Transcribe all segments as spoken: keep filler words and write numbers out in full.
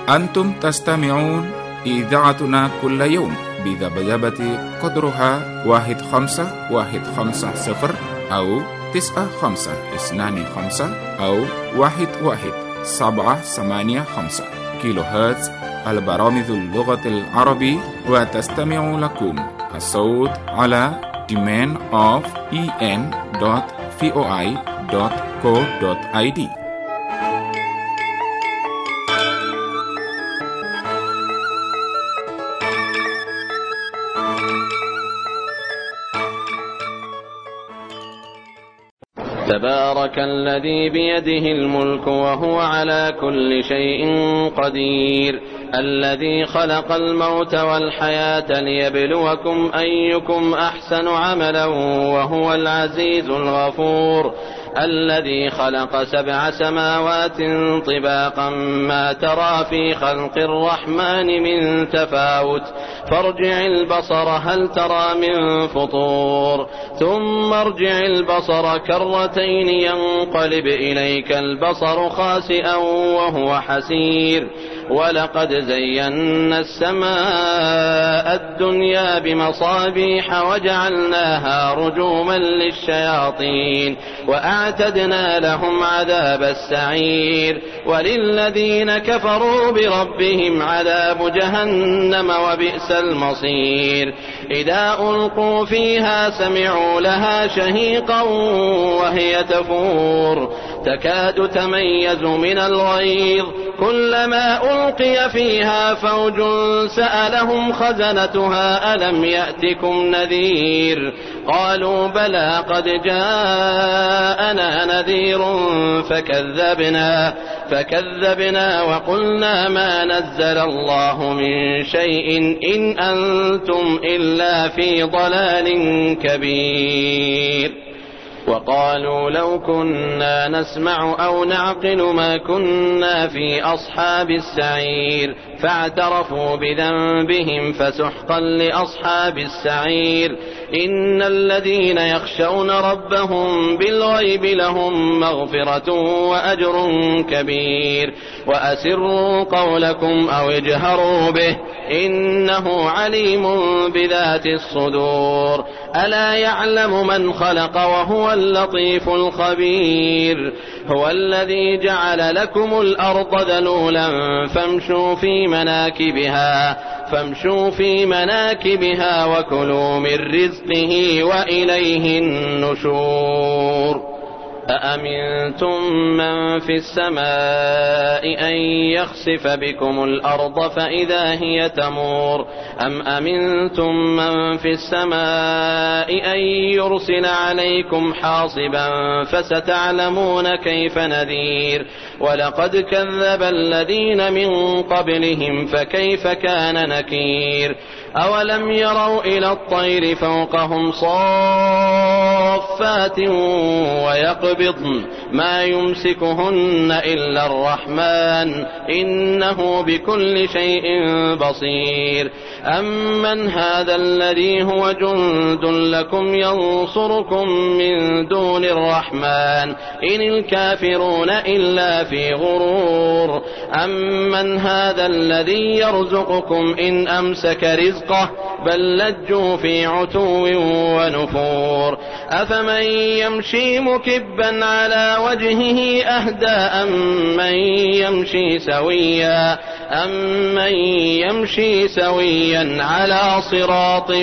أنتم تستمعون إذاعتنا كل يوم بذبذبة قدرها واحد خمسة واحد خمسة صفر أو تسعة خمسة اثنان خمسة أو واحد واحد سبعة ثمانية خمسة كيلو هرتز. البرامج اللغة العربية، وتستمع لكم الصوت على domain of en dot voi dot co dot id. تبارك الذي بيده الملك وهو على كل شيء قدير، الذي خلق الموت والحياة ليبلوكم أيكم أحسن عملا وهو العزيز الغفور، الذي خلق سبع سماوات طباقا ما ترى في خلق الرحمن من تفاوت، فارجع البصر هل ترى من فطور، ثم ارجع البصر كرتين ينقلب إليك البصر خاسئا وهو حسير، ولقد زينا السماء الدنيا بمصابيح وجعلناها رجوما للشياطين وأعتدنا لهم عذاب السعير، وللذين كفروا بربهم عذاب جهنم وبئس المصير. إذا ألقوا فيها سمعوا لها شهيقا وهي تفور تكاد تميز من الغيظ، كلما ألقي فيها فوج سألهم خزنتها ألم يأتكم نذير، قالوا بلى قد جاءنا نذير فكذبنا فكذبنا وقلنا ما نزل الله من شيء إن أنتم إلا في ضلال كبير. وقالوا لو كنا نسمع أو نعقل ما كنا في أصحاب السعير، فاعترفوا بذنبهم فسحقا لأصحاب السعير. إن الذين يخشون ربهم بالغيب لهم مغفرة وأجر كبير، وأسروا قولكم أو اجهروا به إنه عليم بذات الصدور. ألا يعلم من خلق وهو اللطيف الخبير. هو الذي جعل لكم الأرض ذلولا فامشوا في مناكبها فامشوا في مناكبها وكلوا من رزقه وإليه النشور. أأمنتم من في السماء أن يخسف بكم الأرض فإذا هي تمور، أم أمنتم من في السماء أن يرسل عليكم حاصبا فستعلمون كيف نذير. ولقد كذب الذين من قبلهم فكيف كان نكير. أولم يروا إلى الطير فوقهم صافات ويقبضن ما يمسكهن إلا الرحمن إنه بكل شيء بصير. أمن هذا الذي هو جند لكم ينصركم من دون الرحمن إن الكافرون إلا في غرور. أمن هذا الذي يرزقكم إن أمسك رزقه بل لجوا في عتو ونفور. أفمن يمشي مكبا على وجهه أهدى أمن يمشي سويا أمن يمشي سويا على صراط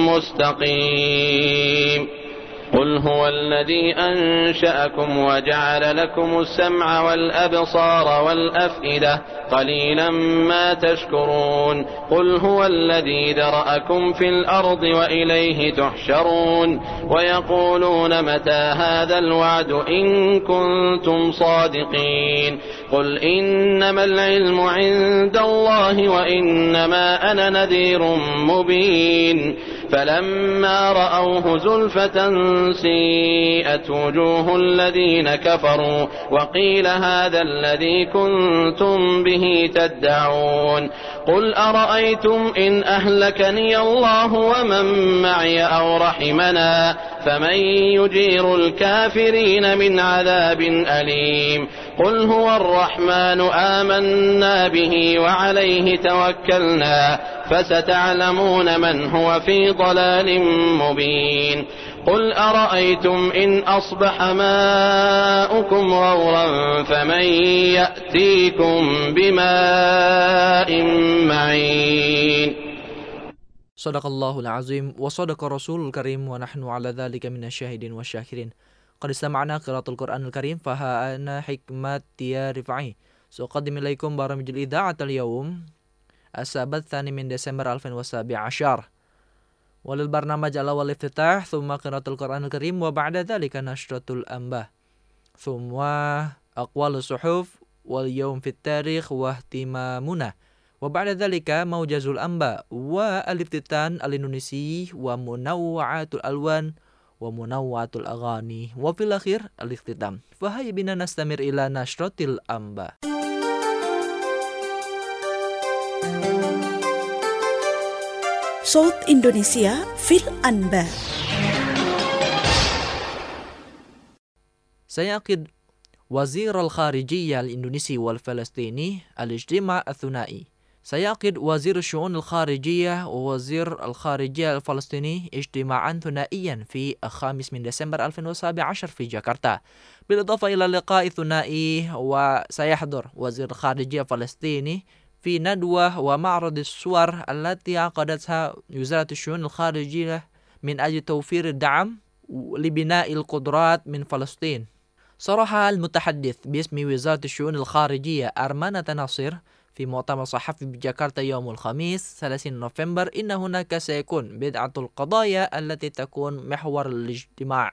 مستقيم. قل هو الذي أنشأكم وجعل لكم السمع والأبصار والأفئدة قليلا ما تشكرون. قل هو الذي ذرأكم في الأرض وإليه تحشرون. ويقولون متى هذا الوعد إن كنتم صادقين. قل إنما العلم عند الله وإنما أنا نذير مبين. فلما رأوه زلفة سيئت وجوه الذين كفروا وقيل هذا الذي كنتم به تدعون. قل أرأيتم إن أهلكني الله ومن معي أو رحمنا فمن يجير الكافرين من عذاب أليم. قل هو الرحمن آمنا به وعليه توكلنا فستعلمون من هو في ضلال مبين قل أرأيتم إن أصبح ماؤكم غورا فمن يأتيكم بماء معين. Sadaqallahul azim wa sadaqa rasulul karim wa nahnu ala dhalika minasyahidin wa syakirin. Qad istama'na qiraatul Qur'anil Karim fa ana hikmat tiya rifai. Suqaddim ilaikum baramijil idha'atal yawm as-sabat tsani min Desember alfin wa sabi ashar. Walil barnamaj ala wal iftitah thumma qiraatul Qur'anil Karim wa ba'da dhalika nashratul anba. Thumma aqwalus suhuf wal yawm fit tarikh wa ihtimamuna. Wa ba'da dhalika maujazul amba wa al-iftitan al-indonesi wa munawwa'atul alwan wa munawwa'atul aghani wa fil akhir al-iftitam. Fa hayya bina nastamir ila nashratil amba. Saut Indonesia fil anba. Sayaqid Wazir al-Kharijiyya al-Indonesi wal-Falastini al-Ijtima' al-Thunai. سيعقد وزير الشؤون الخارجية ووزير الخارجية الفلسطيني اجتماعا ثنائيا في الخامس من ديسمبر ألفين وسبعة عشر في جاكرتا، بالإضافة إلى اللقاء الثنائي. وسيحضر وزير الخارجية الفلسطيني في ندوة ومعرض الصور التي عقدتها وزارة الشؤون الخارجية من أجل توفير الدعم لبناء القدرات من فلسطين. صرح المتحدث باسم وزارة الشؤون الخارجية أرمانة ناصر في مؤتمر صحفي بجاكرتا يوم الخميس ثلاثين نوفمبر إن هناك سيكون بضعة القضايا التي تكون محور الاجتماع.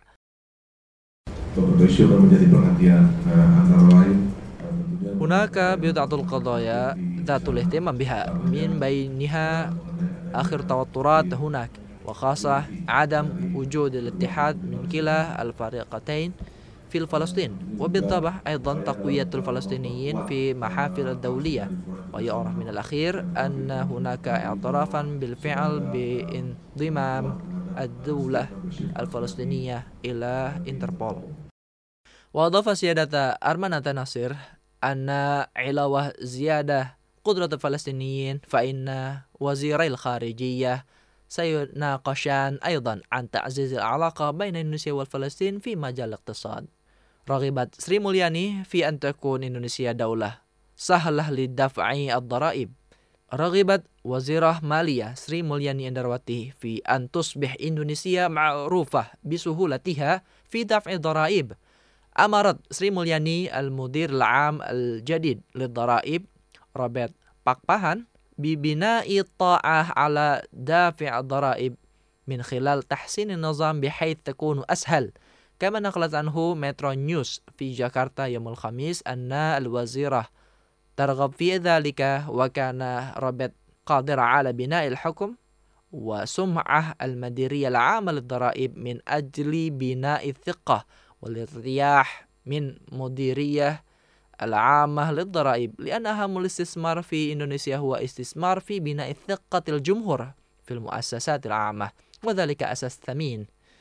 هناك بضعة القضايا ذات الاهتمام بها، من بينها آخر توترات هناك، وخاصة عدم وجود الاتحاد من كلا الفريقين في فلسطين، وبالطبع أيضا تقوية الفلسطينيين في محافل الدولية. ويعرف من الأخير أن هناك اعترافا بالفعل بانضمام الدولة الفلسطينية إلى انتربول. وأضاف سيادة أرمانة ناصر أن علاوة زيادة قدرة الفلسطينيين فإن وزيري الخارجية سيناقشان أيضا عن تعزيز العلاقة بين إندونيسيا والفلسطين في مجال الاقتصاد. رغبت سري مولياني في أن تكون إندونيسيا دولة سهلة لدفع الضرائب. رغبت وزيرة مالية سري مولياني إندرواتي في أن تصبح إندونيسيا معروفة بسهولتها في دفع الضرائب. أمرت سري مولياني المدير العام الجديد للضرائب روبرت باكباهان ببناء الطاعة على دافع الضرائب من خلال تحسين النظام بحيث تكون أسهل. كما نقلت عنه مترو نيوز في جاكرتا يوم الخميس أن الوزيرة ترغب في ذلك، وكان روبرت قادر على بناء الحكم وسمعة المديرية العامة للضرائب من أجل بناء الثقة والارتياح من مديرية العامة للضرائب، لأن أهم الاستثمار في إندونيسيا هو استثمار في بناء ثقة الجمهور في المؤسسات العامة، وذلك أساس ثمين.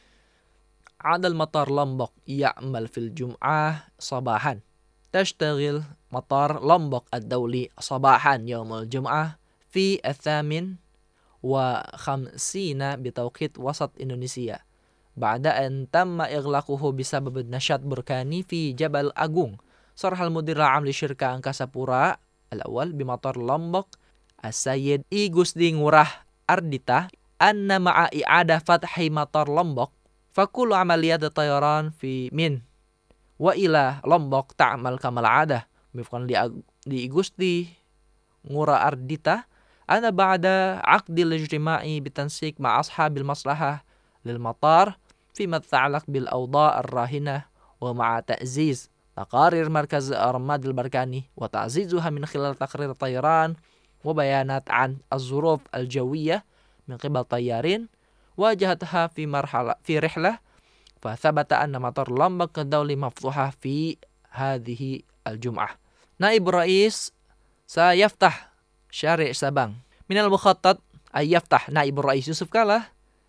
عاد المطار لومبوك يعمل في الجمعة صباحا. تشتغل مطار لومبوك الدولي صباحا يوم الجمعة في الثامن وخمسين بتوقيت وسط إندونيسيا، بعد أن تم إغلاقه بسبب النشاط بركاني في جبل أغون. صرح المدير العام لشركة أنكاسا بورا الأول بمطار لومبوك السيد إيغوسدي غوراه أرديتا أن مع إعادة فتح مطار لومبوك فكل عمليات الطيران في من وإلى لومبوك تعمل كما العادة. وفقا لإيغوسدي غوراه أرديتا أن بعد عقد الاجتماع بالتنسيق مع أصحاب المصلحة للمطار فيما يتعلق بالأوضاع الراهنة ومع تعزيز تقارير مركز رماد البركاني وتعزيزها من خلال تقرير الطيران وبيانات عن الظروف الجوية من قبل طيارين واجهتها في مرحلة في رحلة، فثبت أن مطار لومبوك الدولي مفتوحة في هذه الجمعة. نائب الرئيس سيفتح شارع سبang. من المخطط أن يفتح نائب الرئيس يوسف كالا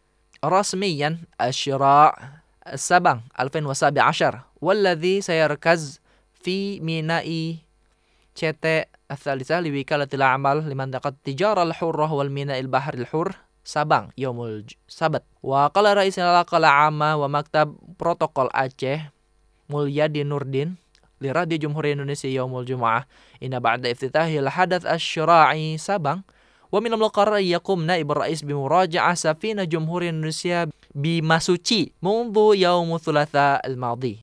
رسميا الشارع سبang ألفين وسبعة عشر، والذي سيركز في ميناء شتاء الثالثة لوكالة الأعمال لمنطقة التجارة الحرة والميناء البحر الحر Sabang يوم السبت. وقال رئيس العلاقة العامة ومكتب بروتوكول أعشى موليادي نوردين لراديو جمهورية إندونيسيا يوم الجمعة إن بعد افتتاح الحدث الشراعي سابang ومن المقرر أن يقوم نائب الرئيس بمراجعة سفينة جمهورية إندونيسيا بماسوتشي منذ يوم الثلاثاء الماضي.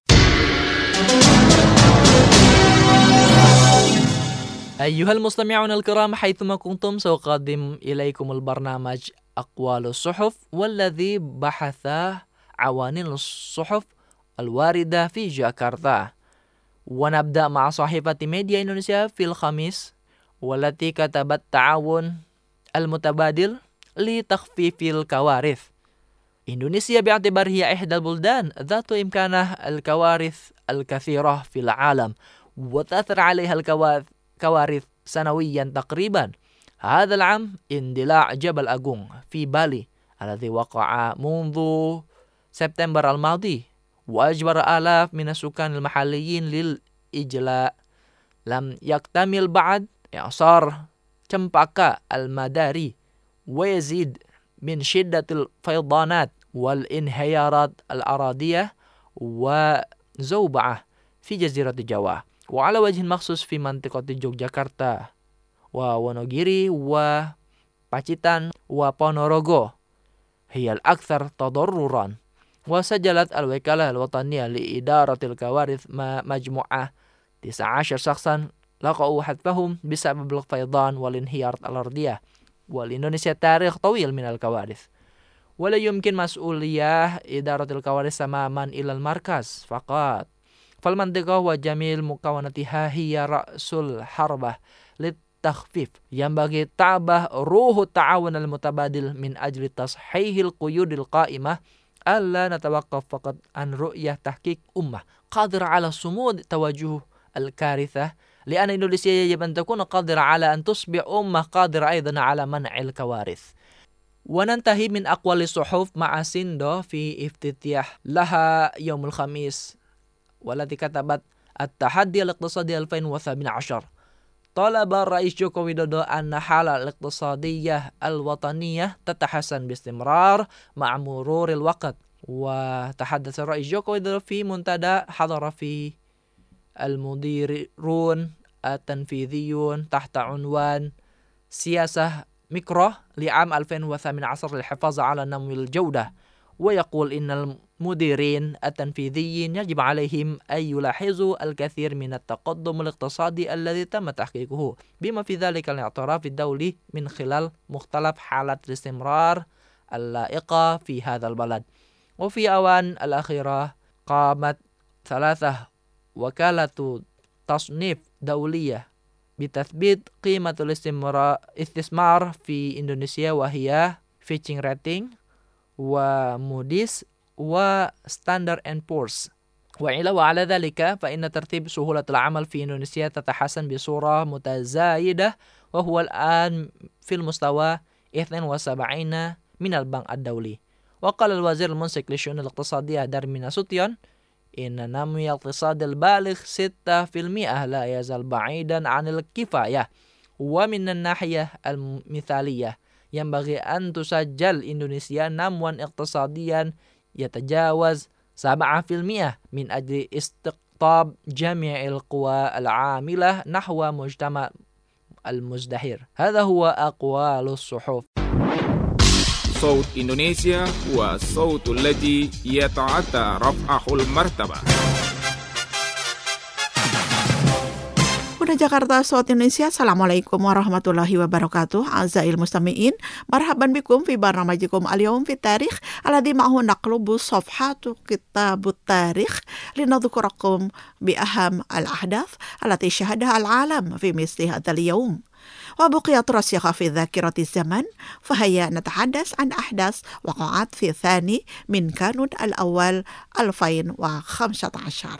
أيها المستمعون الكرام حيثما كنتم سأقدم إليكم البرنامج أقوال الصحف والذي بحث عوانين الصحف الواردة في جاكرتا. ونبدأ مع صحيفة ميديا إندونيسيا في الخميس والتي كتبت تعاون المتبادل لتخفيف الكوارث. إندونيسيا باعتبار هي إحدى البلدان ذات إمكانه الكوارث الكثيرة في العالم وتأثر عليها الكوارث سنويا تقريبا. هذا العام اندلاع جبل أغونغ في بالي الذي وقع منذ سبتمبر الماضي وأجبر آلاف من السكان المحليين للإجلاء. لم يكتمل بعد إعصار تشمباكا المداري ويزيد من شدة الفيضانات والانهيارات الأراضية وزوبعة في جزيرة جاوا وعلى وجه مخصوص في منطقة يوغياكارتا وونوغيري وباcitan وبونوروغو هي الأكثر تضررا. وسجلت الوكالة الوطنية لإدارة الكوارث مجموعة تسعة عشر شخصا لقوا حتفهم بسبب الفيضان والانهيار الأرضية. والإندونيسيا تاريخ طويل من الكوارث ولا يمكن مسؤولية إدارة الكوارث تماما إلى المركز فقط، فالمنطقة وجميع مكوناتها هي رأس الحربة للتخفيف. ينبغي تعبه روح التعاون المتبادل من أجل تصحيح القيود القائمة ألا نتوقف فقط عن رؤية تحقيق أمة قادرة على صمود توجه الكارثة، لأن إندونيسيا يجب أن تكون قادرة على أن تصبح أمة قادرة أيضا على منع الكوارث. وننتهي من أقوال الصحف مع سيندو في افتتاح لها يوم الخميس والتي كتبت التحدي الاقتصادي ألفين وثمانية عشر. طلب الرئيس جوكو ويدودو أن الحالة الاقتصادية الوطنية تتحسن باستمرار مع مرور الوقت. وتحدث الرئيس جوكو ويدودو في منتدى حضر فيه المديرون التنفيذيون تحت عنوان سياسة ميكرو لعام ألفين وثمانية عشر للحفاظ على نمو الجودة. ويقول إن المديرين التنفيذيين يجب عليهم أن يلاحظوا الكثير من التقدم الاقتصادي الذي تم تحقيقه بما في ذلك الاعتراف الدولي من خلال مختلف حالات الاستمرار اللائقة في هذا البلد. وفي أوان الأخيرة قامت ثلاثة وكالة تصنيف دولية بتثبيت قيمة الاستثمار في إندونيسيا وهي فيتشنج ريتنج وموديس وستاندرد اند بورس. وعلاوة على ذلك فإن ترتيب سهولة العمل في إندونيسيا تتحسن بصورة متزايدة وهو الآن في المستوى اثنين وسبعين من البنك الدولي. وقال الوزير المنسق للشؤون الاقتصادية دارمين ناسوتيون إن نمو الاقتصاد البالغ ستة بالمئة لا يزال بعيدا عن الكفاية. ومن الناحية المثالية ينبغي أن تسجل إندونيسيا نموا اقتصاديا يتجاوز سبعة بالمئة من أجل استقطاب جميع القوى العاملة نحو مجتمع المزدهر. هذا هو أقوال الصحف. صوت إندونيسيا هو الصوت الذي يتعدى رفعه المرتبة. Udah Jakarta, Saud Indonesia. Assalamualaikum warahmatullahi wabarakatuh. Azail mustami'in, marhaban bikum fi barnamajikum al-yawm fi tarikh alladhi ma'hu naqlubu safhatu kitabut tarikh linadhkurakum bi aham al-ahdath allati syahadaha al-alam fi misli hadzal yawm. وبقيت راسخة في ذاكرة الزمن فهيا نتحدث عن أحداث وقعت في الثاني من كانون الأول ألفين وخمسة عشر.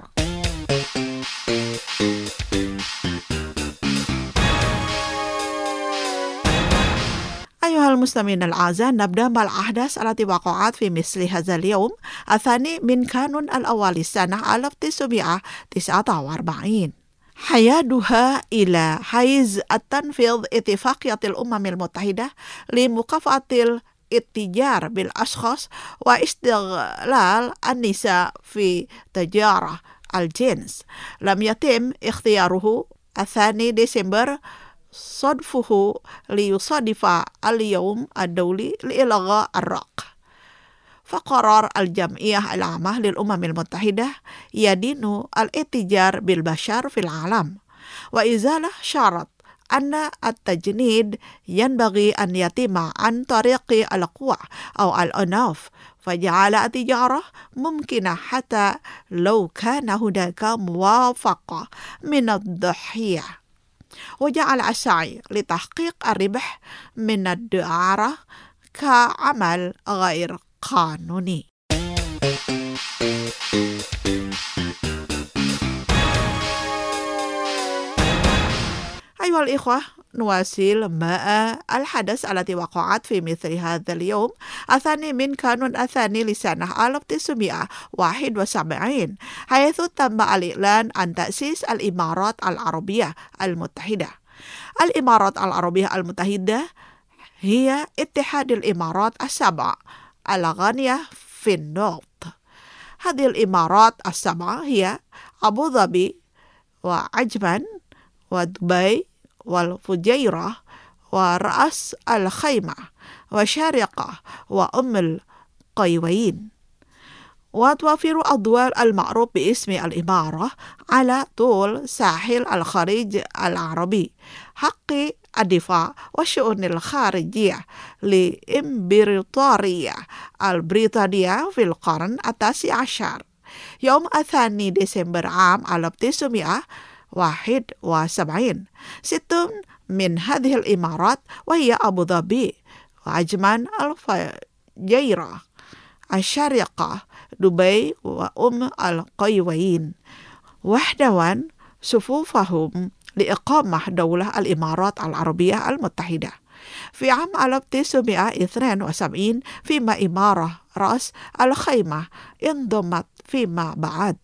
أيها أيها المستمعين الأعزاء، نبدأ مع الأحداث التي وقعت في مثل هذا اليوم الثاني من كانون الأول لسنة ألف وتسعمائة وتسعة وأربعين. حيادها إلى حيز التنفيذ اتفاقية الأمم المتحدة لمكافحة الاتجار بالأشخاص واستغلال النساء في تجارة الجنس لم يتم اختياره الثاني ديسمبر صدفه ليصادف اليوم الدولي لإلغاء الرق. فقرار الجمعية العامة للأمم المتحدة يدين الاتجار بالبشر في العالم، وإزالة شرط أن التجنيد ينبغي أن يتم عن طريق القوى أو العنف، فجعل التجارة ممكنة حتى لو كان هناك موافقة من الضحية، وجعل السعي لتحقيق الربح من الدعارة كعمل غير قانوني. أيها الإخوة، نواصل مع الحدث التي وقعت في مثل هذا اليوم الثاني من كانون الثاني لسنة ألف وتسعمائة وواحد وسبعين، حيث تم الإعلان عن تأسيس الإمارات العربية المتحدة. الإمارات العربية المتحدة هي اتحاد الإمارات السبع الغنية في النفط. هذه الإمارات السبعة هي أبو ظبي وعجمان ودبي والفجيرة ورأس الخيمة وشارقة وأم القيوين، وتوفر الدول المعروف باسم الإمارة على طول ساحل الخليج العربي حق الدفاع والشؤون الخارجية لإمبراطورية البريطانية في القرن التاسع عشر. يوم الثاني ديسمبر عام ألف وتسعمائة وواحد وسبعين ست من هذه الإمارات وهي أبو ظبي وعجمان الفجيرة الشارقة دبي وأم القيوين وحدوا صفوفهم لإقامة دولة الإمارات العربية المتحدة في عام ألف وتسعمائة واثنين وسبعين، فيما إمارة رأس الخيمة انضمت فيما بعد.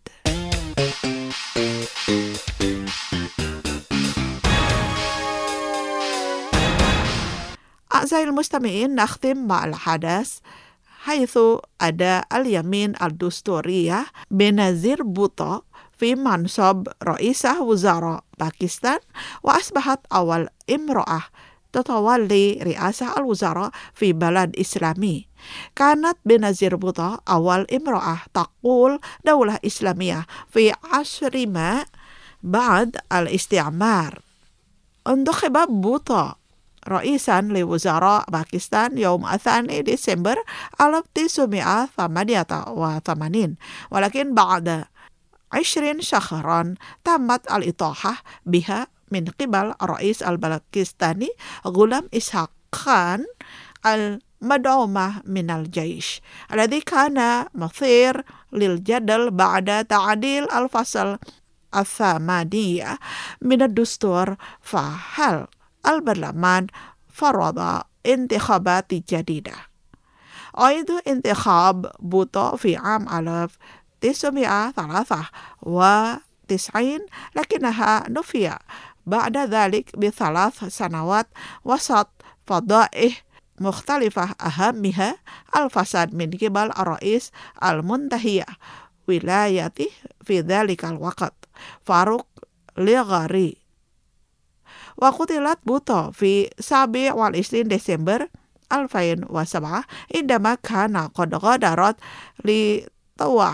أعزائي المستمعين، نختم مع الحدث حيث أدى اليمين الدستورية بنظير بوتو في منصب رئيس وزراء باكستان، وأصبحت أول امرأة تتولي رئاسة الوزراء في بلد إسلامي. كانت بنظير بوتو أول امرأة تقول دولة إسلامية في عصر ما بعد الاستعمار. انتخب بوتو رئيسا لوزراء باكستان يوم الثاني ديسمبر ألف وتسعمائة وثمانية وثمانين، ولكن بعد عشرين شهرا تمت الإطاحة بها من قبل الرئيس الباكستاني غلام إسحاق خان المدعومة من الجيش، الذي كان مثير للجدل بعد تعديل الفصل الثمانية من الدستور. فهل البرلمان فرض انتخابات جديدة؟ أعيد انتخاب بوتو في عام ألف وتسعمائة وثلاثة وتسعين، لكنها نفي بعد ذلك بثلاث سنوات وسط فضائح مختلفة، أهمها الفساد من قبل الرئيس المنتهي ولايته في ذلك الوقت فاروق لغاري. وقتلت بوتو في سابع وعشرين ديسمبر ألفين وسبعة عندما كان قد غادرت لطوح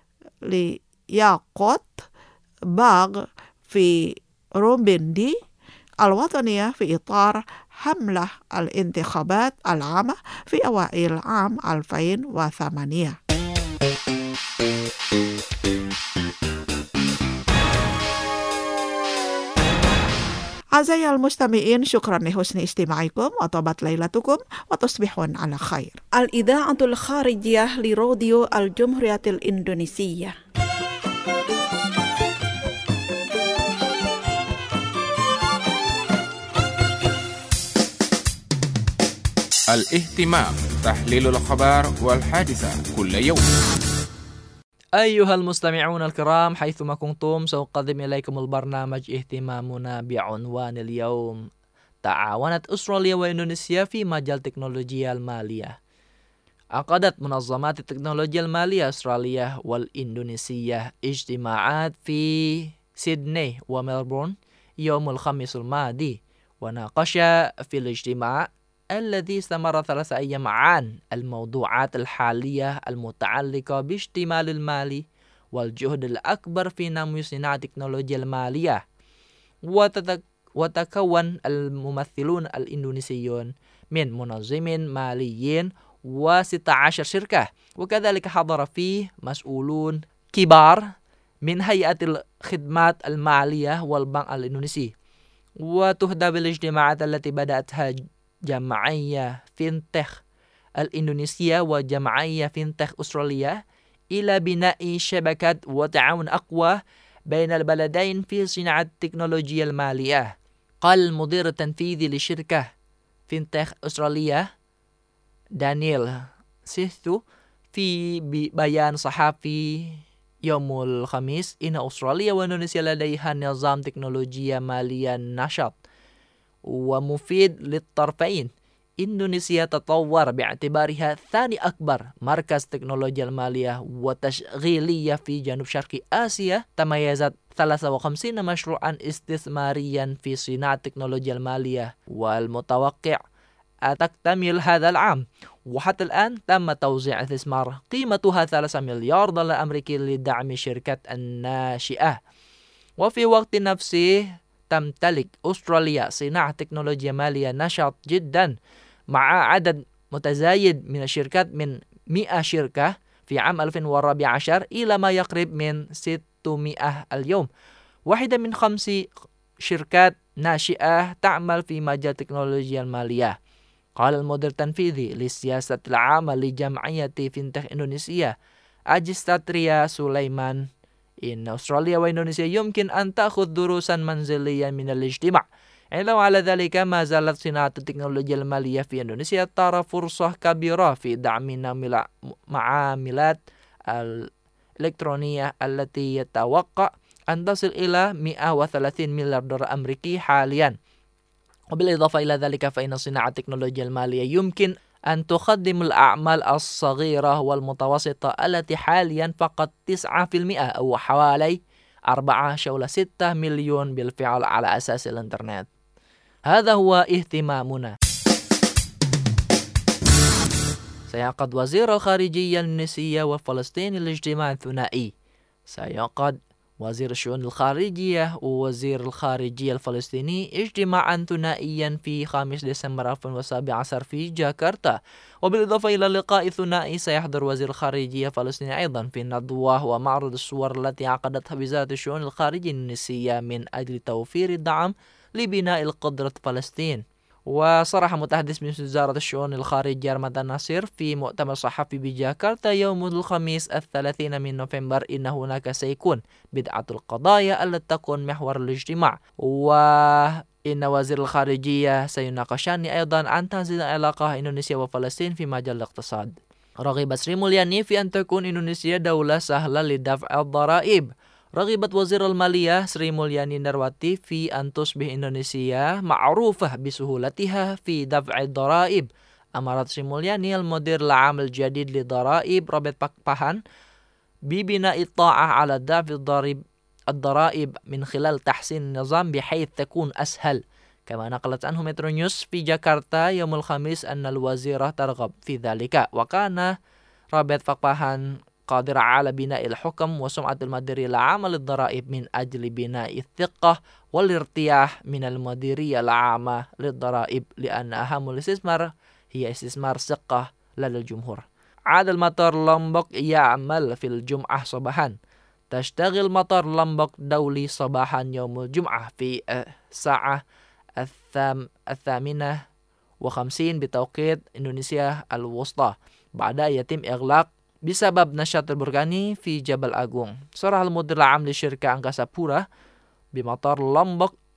لياقوت باغ في رومبندي الوطنية في إطار حملة الانتخابات العامة في أوائل عام ألفين وثمانية. أعزائي المستمعين، شكرا لحسن استماعكم وطابت ليلتكم وتصبحون على خير. الإذاعة الخارجية لراديو الجمهورية الإندونيسية. الاهتمام، تحليل الأخبار والحادثة كل يوم. أيها المستمعون الكرام، حيثما كنتم سأقدم إليكم البرنامج اهتمامنا بعنوان اليوم: تعاونت أستراليا وإندونيسيا في مجال تكنولوجيا المالية. عقدت منظمات التكنولوجيا المالية أستراليا والإندونيسية اجتماعات في سيدني وملبورن يوم الخميس الماضي، وناقش في الاجتماع الذي استمر ثلاثة أيام عن الموضوعات الحالية المتعلقة باشتمال المالي والجهد الأكبر في نمو صناعة التكنولوجيا المالية. وتكون الممثلون الإندونيسيون من منظمين ماليين وستة عشر شركة، وكذلك حضر فيه مسؤولون كبار من هيئة الخدمات المالية والبنك الإندونيسي. وتهدف الاجتماعات التي بدأتها جمعية فينتخ الإندونيسية وجمعية فينتخ أستراليا إلى بناء شبكة وتعاون أقوى بين البلدين في صناعة التكنولوجيا المالية. قال المدير التنفيذي لشركة فينتخ أستراليا دانييل سيثو في بيان صحفي يوم الخميس إن أستراليا وإندونيسيا لديها نظام تكنولوجيا مالية نشط ومفيد للطرفين. إندونيسيا تطور باعتبارها ثاني أكبر مركز تكنولوجيا المالية وتشغيلية في جنوب شرق آسيا. تميزت ثلاثة وخمسين مشروعا استثماريا في صناعة التكنولوجيا المالية، والمتوقع أن تكتمل هذا العام. وحتى الآن تم توزيع استثمار قيمتها ثلاثة مليار دولار أمريكي لدعم شركة الناشئة. وفي وقت نفسه تمتلك أستراليا صناعة تكنولوجيا مالية نشط جدا، مع عدد متزايد من الشركات من مئة شركة في عام ألفين وأربعة عشر إلى ما يقرب من ستمئة اليوم. واحدة من خمس شركات ناشئة تعمل في مجال تكنولوجيا المالية. قال المدير التنفيذي للسياسة العامة لجمعية فينتخ إندونيسيا أجستاتريا سليمان إن أستراليا وإندونيسيا يمكن أن تأخذ دروسا منزليا من الاجتماع. علاوة على ذلك، ما زالت صناعة التكنولوجيا المالية في إندونيسيا ترى فرصة كبيرة في دعم نمو المعاملات الإلكترونية التي يتوقع أن تصل إلى مئة وثلاثين مليار دولار أمريكي حاليا. وبالإضافة إلى ذلك، فإن صناعة التكنولوجيا المالية يمكن أن تخدم الأعمال الصغيرة والمتوسطة التي حاليا فقط تسعة بالمئة أو حوالي أربعة فاصلة ستة مليون بالفعل على أساس الإنترنت. هذا هو اهتمامنا. سيعقد وزير الخارجية الإندونيسية وفلسطين الاجتماع الثنائي. سيعقد وزير الشؤون الخارجية ووزير الخارجية الفلسطيني اجتماعا ثنائيا في خامس ديسمبر ألفين وسبعة عشر في جاكرتا. وبالإضافة إلى اللقاء الثنائي، سيحضر وزير الخارجية الفلسطيني أيضا في ندوة ومعرض الصور التي عقدتها وزارة الشؤون الخارجية الإندونيسية من أجل توفير الدعم لبناء القدرة فلسطين. وصرح متحدث من وزارة الشؤون الخارجية رمضان ناصر في مؤتمر صحفي بجاكرتا يوم الخميس الثلاثين من نوفمبر إن هناك سيكون بضعة القضايا التي تكون محور الاجتماع، وإن وزير الخارجية سيناقشان أيضا عن تعزيز العلاقة إندونيسيا وفلسطين في مجال الاقتصاد. رغبت سري مولياني في أن تكون إندونيسيا دولة سهلة لدفع الضرائب. رغبت وزير المالية سري مولياني نرواتي في أن تصبح إندونيسيا معروفة بسهولتها في دفع الضرائب. أمرت سري مولياني المدير العام الجديد للضرائب روبرت باكباهان ببناء الطاعة على دفع الضرائب الضرائب من خلال تحسين النظام بحيث تكون أسهل. كما نقلت عنه مترو نيوز في جاكرتا يوم الخميس أن الوزيرة ترغب في ذلك. وكان روبرت باكباهان قادر على بناء الحكم وسمعة المديرية العامة للضرائب من أجل بناء الثقة والارتياح من المديرية العامة للضرائب، لأن أهم الاستثمار هي استثمار ثقة لدى الجمهور. عاد المطار لومبوك يعمل في الجمعة صباحا. تشتغل مطار لومبوك دولي صباحا يوم الجمعة في الساعة الثام الثامنة وخمسين بتوقيت إندونيسيا الوسطى، بعد يتم إغلاق بسبب نشاط البركاني في جبل أغون. صرح المدير العام لشركة أنغاسا بورا بمطار لومبوك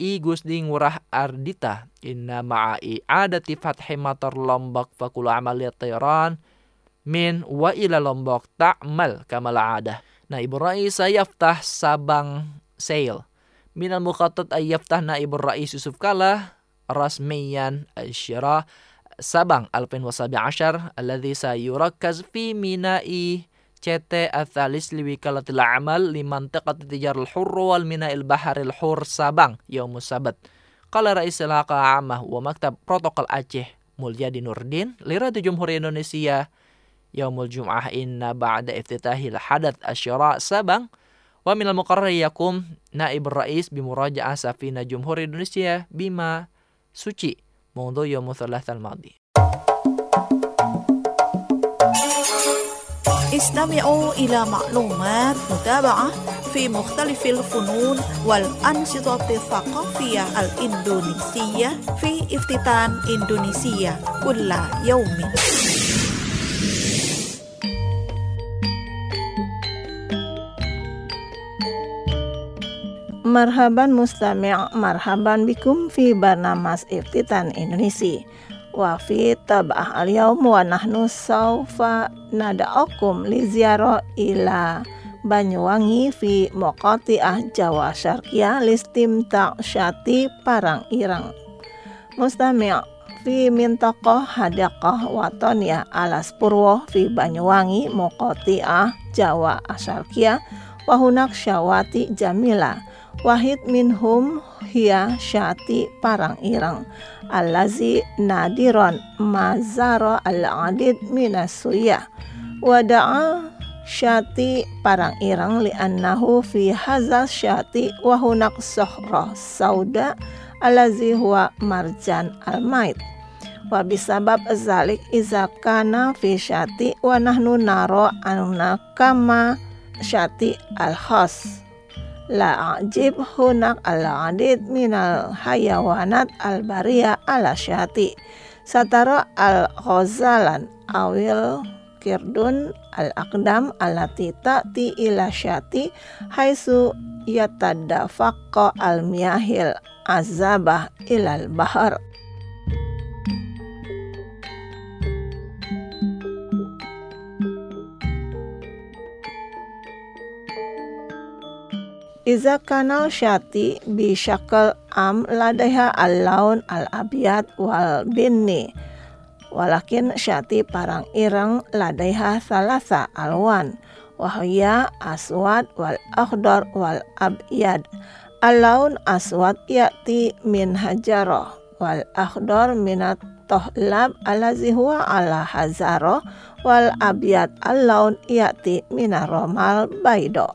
i gusding ngurah ardita inna ma'a i'adati fathi matar Lombok fakulu amaliyat tayran min wa ila Lombok ta'mal kamal adah. Nah, Ibu Rais yaftah Sabang Sail. Minal mukhatat ay yaftah na Ibu Rais Yusuf Kala rasmiyan al-syira Sabang alfin wasabi ashar alladhi sayurakkaz fi mina'i C T Athalis liwikalatil amal limantiqat tijar al-hurr wal mina'il bahar al-hur Sabang yaumus sabat. Qala Rais Al-Haka Amah wa Maktab Protokol Aceh Mulyadi Nurdin liradu Jumhur Indonesia yaumul Jum'ah inna ba'da iftitahil hadath asyara Sabang wa minal muqarrar yakum naib rais bimuraja'ah safina Jumhur Indonesia bima suci mundu yaumul thalath al-madi. استمعوا إلى معلومات متابعة في مختلف الفنون والأنشطة الثقافية الإندونيسية في افتتان إندونيسيا كل يوم. Marhaban mustami' marhaban bikum fi barnamas iftitan Indonesia. Wa fi tab'ah al-yawm wa nahnu sawfa nada'akum li ziarah ila Banyuwangi fi Moqati'ah Jawa Syarqiyah listimta' syati Parang Irang. Mustami' fi mintaqah hadaqah watoniyah Alas Purwo fi Banyuwangi Moqati'ah Jawa Syarqiyah wa hunak syawati jamila wahid minhum hiya syati Parang Irang allazi nadiron mazara al-adid minas suyah wada'a syati Parang Irang li'annahu fi hazal syati wa hunak sohroh sauda allazi huwa marjan al-mait wa bisabab zalik iza kana fi syati wa nahnu naro anna kama syati al-khas la ajib hunak al-adid minal hayawanat al-bariya ala syati satara al-ghazalan awil kirdun al-aqdam alati ta'ti ila syati haisu yatadafaqqa al-miyahil azabah ilal bahar. Iza kanal syati bi syakal am ladaiha al-laun al-abiyad wal binni walakin syati Parang Irang ladaiha salasa alwan wahya aswad wal akhdar wal abyad. Al-laun aswad ya'ti min hajarah wal akhdar minat tohlab allazi huwa ala hazarah wal abyad al-laun ya'ti minar romal baydo.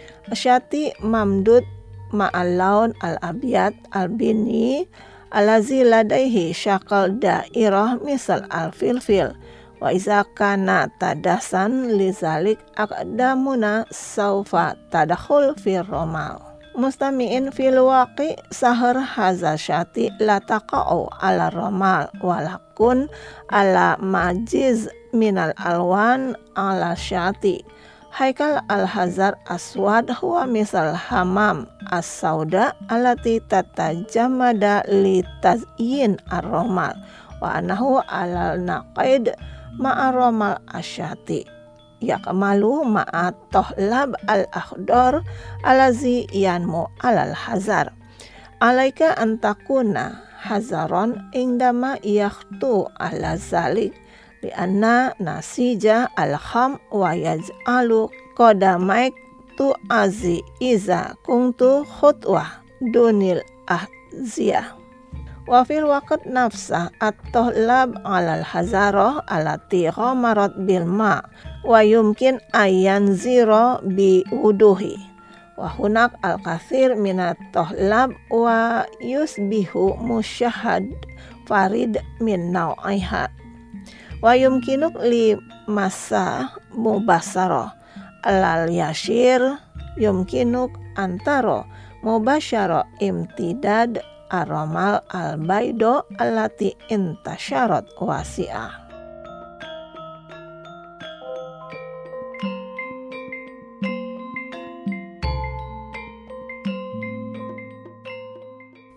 Syati mamdud ma'al-laun al-abiyad al-bini alazi ladaihi syakal dairah misal al-filfil wa iza kana tadasan lizalik aqdamuna saufa tadakhul fir romal. Mustami'in fil waqi sahar haza syati la taqa'u ala romal walakun ala majiz minal alwan ala syati. Haikal al-hazar aswad huwa misal hamam as-sauda alati tatajamada li tazyin ar-romal wa anahu alal naqaid ma'a-romal asyati yakmalu ma'a tohlab al-akhdar alazi yanmu alal hazar. Alaika antakuna hazaron indama yakhtu ala zalik bi anna nasija al-kham wa yaj'alu qadamaik tu azi iza kuntu khutwah dunil ahziyah. Wa fil waqt nafsah at-tohlab alal hazarah alati ghamarat bil ma wa yumkin ayan ziro bi wuduhi wa hunak al-kathir minat tohlab wa yusbihu musyahad farid min naw'iha wa yumkinuk li masa mubasaro alal yashir yumkinuk antaro mubasyaro imtidad aromal al baido alati intasyarat wasi'ah.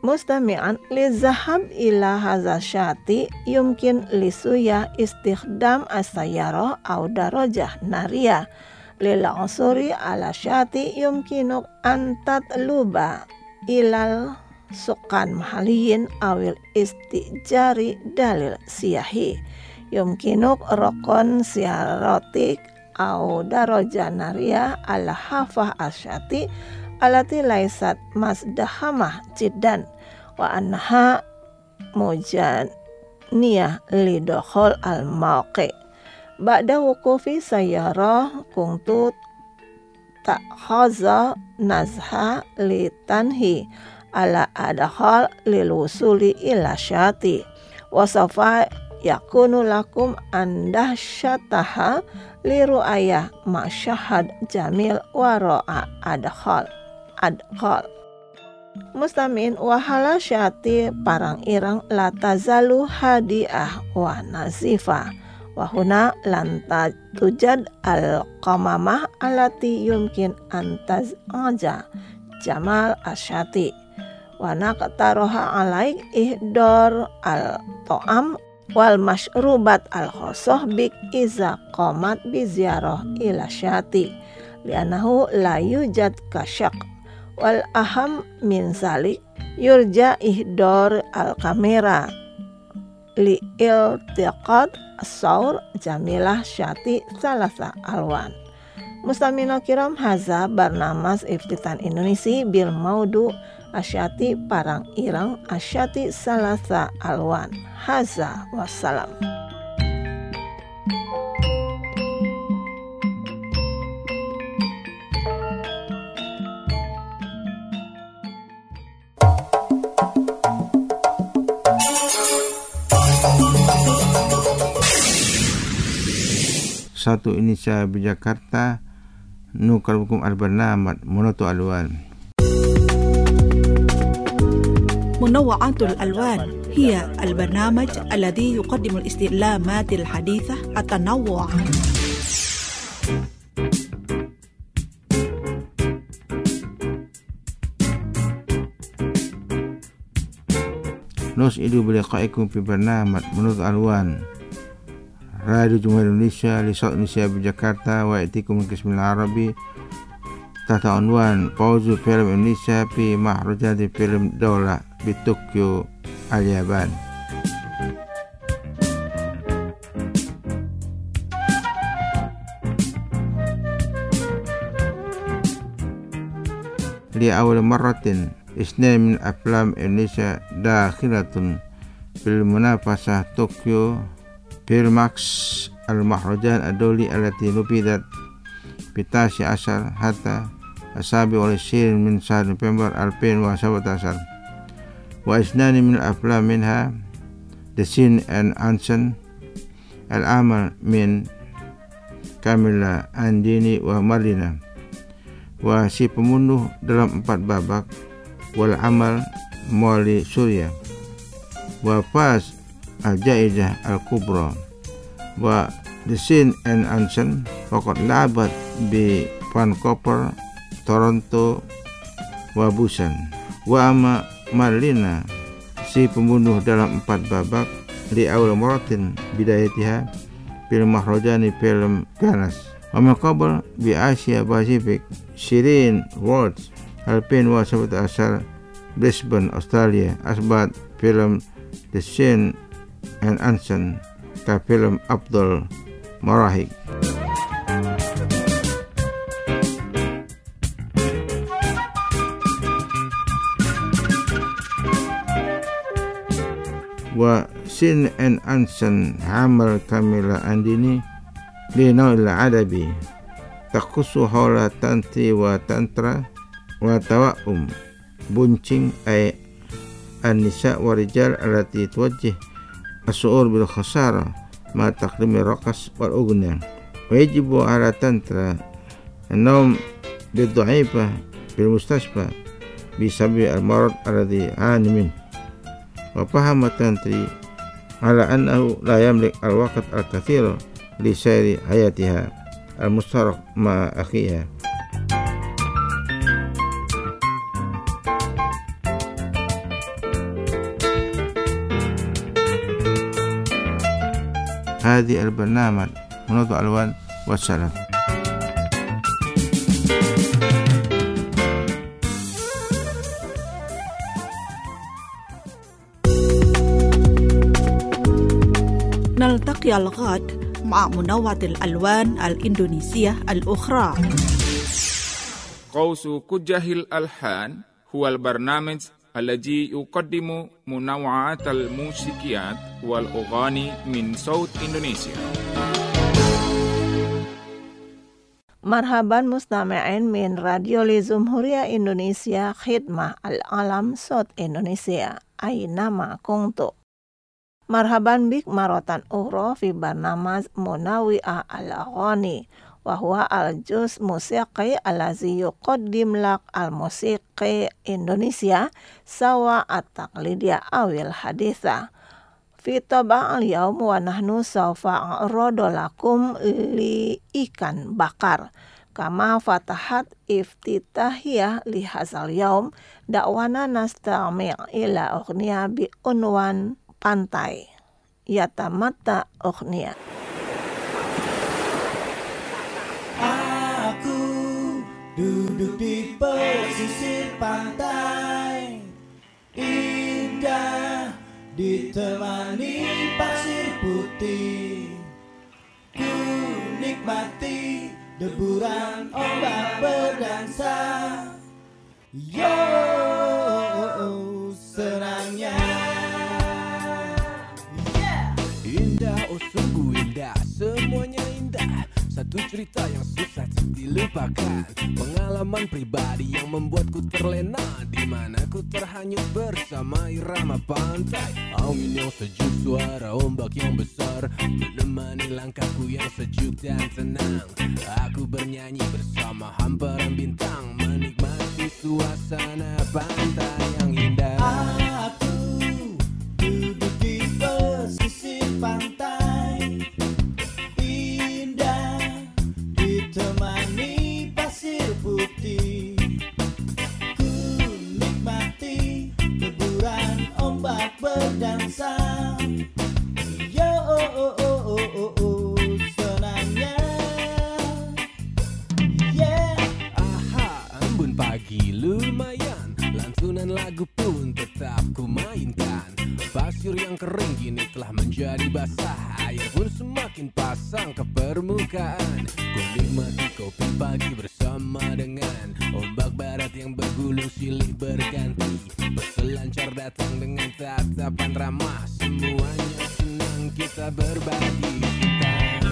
مستمعا للذهاب إلى هذا الشاطئ يمكن لسويا استخدام السيارة أو دراجة نارية. للعثور على الشاطئ يمكنك أن تطلب إلى السكان محليين أو الاستئجار دليل سياحي. يمكنك ركن سيارتك أو دراجة نارية على حافة الشاطئ التي ليست مزدحمة جدا وأنها مجانية لدخول الموقع. بعد وقوف سيارة كنت تأخذ نزهة لتنهي على الدخول للوصول إلى الشاطئ وسوف يكون لكم أندهشتها لرؤية مشهد جميل وراء الدخول adkhal. Mustami'in wahala syati parang irang la tazalu hadiah wa nazifa wa huna lanta tujad al qamamah alati yumkin antaz aja jamal asyati wa naqtaroha alaik ihdor al to'am wal mashrubat al khosoh bik iza qomat bi ziarah ila syati lianahu la yujad kasyak wal aham min zalik yurja ihdor al kamera li iltiqat as-saur jamilah syati salasa alwan. Mustamina kiram haza barnamas iftitan Indonesia bil maudu asyati parang irang asyati salasa alwan. Haza wassalam. Satu Indonesia Jakarta nukar hukum al-barnamaj monoto alwan. منوعات الألوان هي البرنامج الذي يقدم الاستعلامات الحديثة التنوع. نسعد بلقائكم في برنامج منوط ألوان Radio Jumhuriyat Indonesia Lisat Indonesia Jakarta wa itikum kismil Arabi tahta unwan pauzu film Indonesia fi mahrujati film Daulah di Tokyo al-Yaban. Li awal marratin isna min aflam Indonesia dakhilatun fil munafasah Tokyo Filmax al-Mahrajan ad-Dawli allati nufidat bitasi asal hatta asabi oleh sirin min syahr November alpin wa sabat asal wa isnani min al-aflam minha The Sin and Anson al-Amal min Kamila Andini wa Marlina wa si pembunuh dalam empat babak wal amal Mawli Surya wa fas al-Jaizah al-Kubra wa The Sin and Anson faqad labat bi Vancouver, Toronto wa Busan wa ama Marlina si pembunuh dalam empat babak di awal maratin bidayatiha film Mahrajani film Ganas wa maqabal bi Asia Pacific Shirin World alpin wa sabat asal Brisbane Australia asbat film The Sin and Anson ka film Abdul Marahik. Wa Sin and Anson Amal Kamila Andini li naw'il adabi takhussu hawla tanti wa tantra wa tawa'um buncing ay an-nisa wa rijal allati tuwajjih as-su'ur bil khasara ma taqdimi raqas wal ughna wa yajibu ala tantra an-nawm bid-dha'ifa bil mustashfa bi sabi al-marad alladhi ani min wa fahama tantri ala annahu la yamlik al-waqt al-kathira li sayri hayatiha al-mustarak ma akhiha. هذه البرنامج منوضع الوان والسلام. نلتقي الغد مع منوع الألوان الإندونيسية الأخرى. قوس كجه الألحان هو البرنامج الذي يقدم منوعات الموسيقيات والأغاني من صوت إندونيسيا. Marhaban mustami'in min Radio Jumhuriyah Indonesia Khidmah Al-Alam Sot Indonesia. Aina ma kuntu. Marhaban bik marotan ukhra fi barnamaj Munawi'ah al-Aghani wa huwa al-juz musiqi allazi yuqaddim lak al-musiqi Indonesia sawa at-taqlidiyah awil haditha. Fi taba' al-yawm wa nahnu sawfa a'radu lakum li ikan bakar. Kama fatahat iftitahiyah li hazal yawm da'wana nastami' ila ughniya bi unwan pantai. Yatamatta ughniya. Aku duduk di pesisir pantai, indah ditemani pasir putih. Ku nikmati deburan ombak berdansa. Yo, senangnya. Yeah. Indah, oh sungguh indah, semuanya indah. Satu cerita yang susah dilupakan, pengalaman pribadi yang membuatku terlena, di mana ku terhanyut bersama irama pantai. Angin yang sejuk, suara ombak yang besar menemani langkahku yang sejuk dan tenang. Aku bernyanyi bersama hamparan bintang, menikmati suasana pantai yang indah. Aku duduk di pesisir pantai, temani pasir putih. Ku nikmati deburan ombak berdansa. Yo, oh, oh, oh, oh, oh, oh, senangnya. Yeah. Aha, embun pagi lumayan, lantunan lagu pun tetap ku mainkan. Pasir yang kering kini telah menjadi basah, air pun semakin pasang ke permukaan. Ku nikmati kopi pagi bersama dengan ombak barat yang bergulung silih berganti. Berselancar datang dengan tatapan ramah, semuanya senang kita berbagi cinta.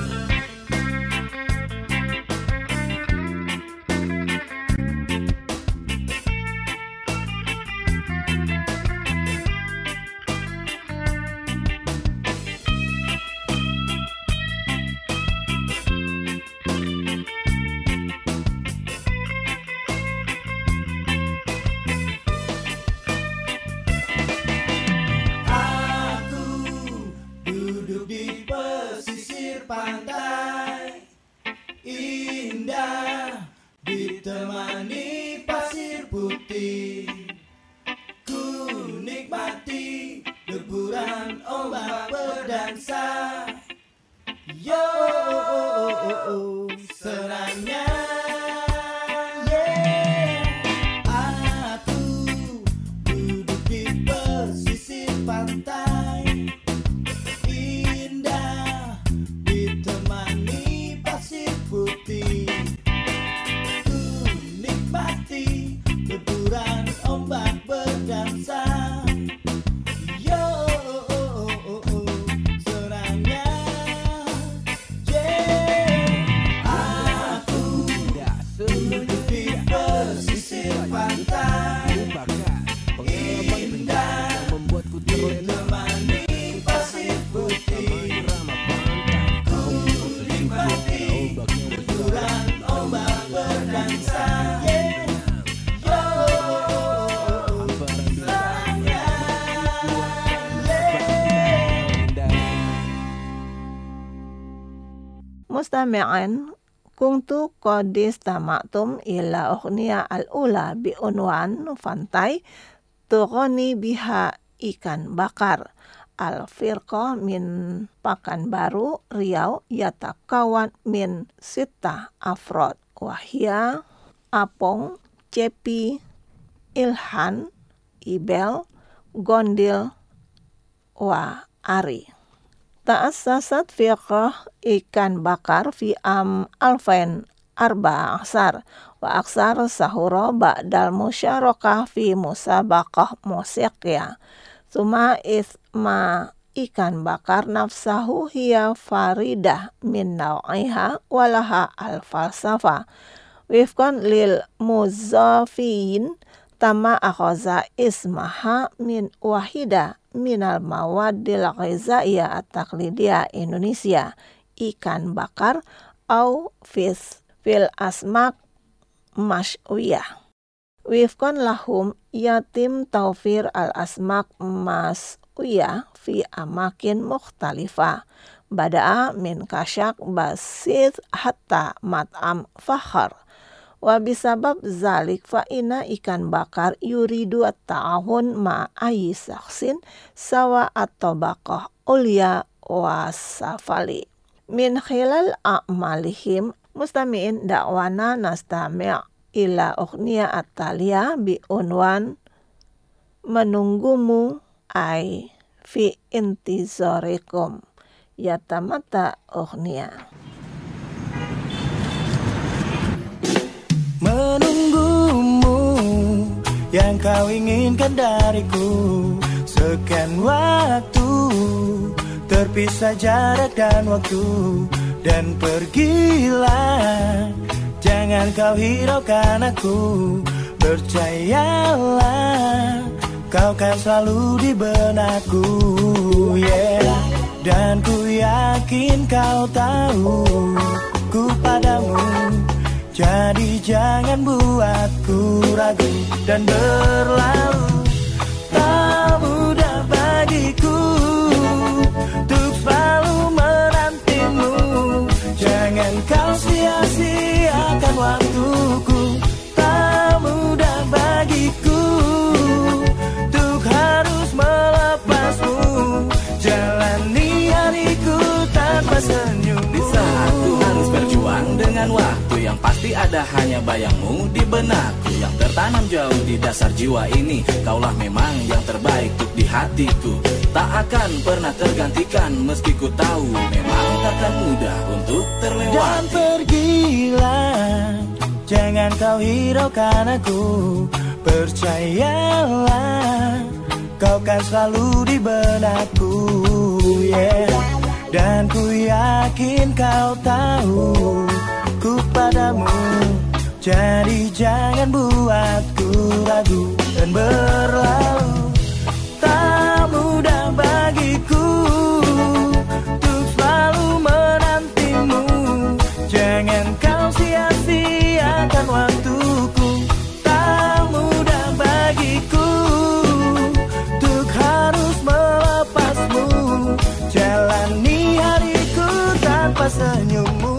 Pantai indah ditemani pasir putih. Ku nikmati deburan ombak berdansa. Yo, oh, oh, oh, oh, senangnya. Yeah. Aku duduk di pesisir pantai, putih. Ku nikmati deburan ombak berdansa. Yo, oh, oh, oh, oh, senangnya. Yeah. Aku duduk di pesisir pantai, indah ditemani pasir putih. Mustami'in, kuntu qadis tama'tum ila ughniya al-ula bi unwan fantai tughani biha ikan bakar. al-firqah min Pekanbaru, Riau, yatakawan min sita afrod. Wahia, Apong, Cepi, Ilhan, Ibel, Gondil, wa Ari. Ta'assasat firqah ikan bakar fi am alfain arba aksar wa aksar sahura ba'dal musyarakah fi musabaqah musiqiyah. Suma isma ikan bakar nafsahu hiya faridah min naw'iha walaha al-falsafah. Wifkan lil muzafiyin tama akhaza ismaha min wahida minal mawadil ghizaiyah at-taqlidiyah Indonesia, ikan bakar au fis fil asmak masyuyah. Wifkan lahum yatim taufir al-asmak masyuyah fi amakin mukhtalifah. Bada'a min kasyak basid hatta mat'am fakhar. Wa bisabab zalik fa inna ikan bakar yuridu at-ta'ahun ma'ayi saksin sawa at-tabaqah ulya wasafali. Min khilal a'malihim mustami'in da'wana nastami' ila ukhniya at-taliyah bi unwan menunggumu ay fi intizarikum yatamata ukhniya. Menunggumu yang kau inginkan dariku, sekian waktu terpisah jarak dan waktu, dan pergilah, jangan kau hiraukan aku, percayalah kau kan selalu di benakku, yeah. Dan ku yakin kau tahu ku padamu, jadi jangan buatku ragu dan berlalu. Tak mudah bagiku untuk selalu menantimu, jangan kau sia-siakan waktuku. Tak mudah bagiku untuk harus melepasmu, jalani hariku tanpa senyum. Di saat ku harus berjuang dengan waktu, yang pasti ada hanya bayangmu di benakku, yang tertanam jauh di dasar jiwa ini. Kaulah memang yang terbaik untuk di hatiku, tak akan pernah tergantikan, meski ku tahu memang takkan mudah untuk terlewati. Dan pergilah, jangan kau hiraukan aku, percayalah kau kan selalu di benakku, yeah. Dan ku yakin kau tahu ku padamu, jadi jangan buatku ragu dan berlalu. Tak mudah bagiku untuk selalu menantimu, jangan kau sia-siakan waktuku. Tak mudah bagiku untuk harus melepasmu, jalani hariku tanpa senyummu.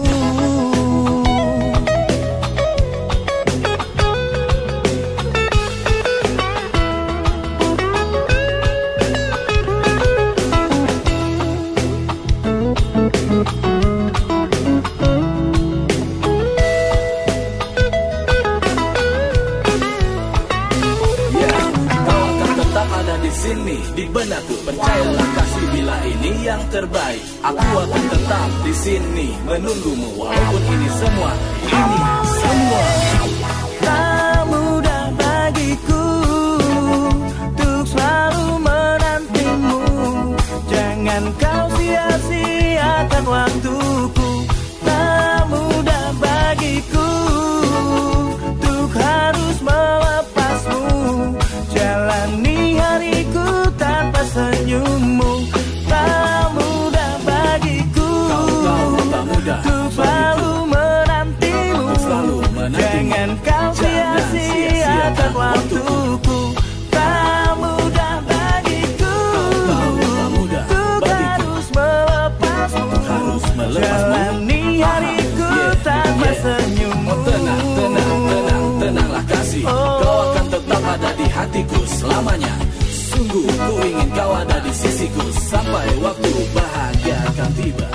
Sini di benakku, percayalah kasih, bila ini yang terbaik. Aku akan tetap di sini menunggumu, walaupun ini semua, ini semua. Tak mudah bagiku untuk selalu menantimu, jangan kau sia-siakan waktuku. Tak mudah bagiku untuk harus melepasmu, jalani hariku tanpa senyummu. Tak mudah bagiku untuk selalu menantimu, jangan kau sia-siakan waktuku. Tak mudah bagiku untuk harus melepasmu, jalani hariku tanpa senyummu. Tenang, tenang, tenang, tenanglah kasih, kau akan tetap ada di hatiku selamanya. Sungguh ku ingin kau ada di sisiku sampai waktu bahagia akan tiba.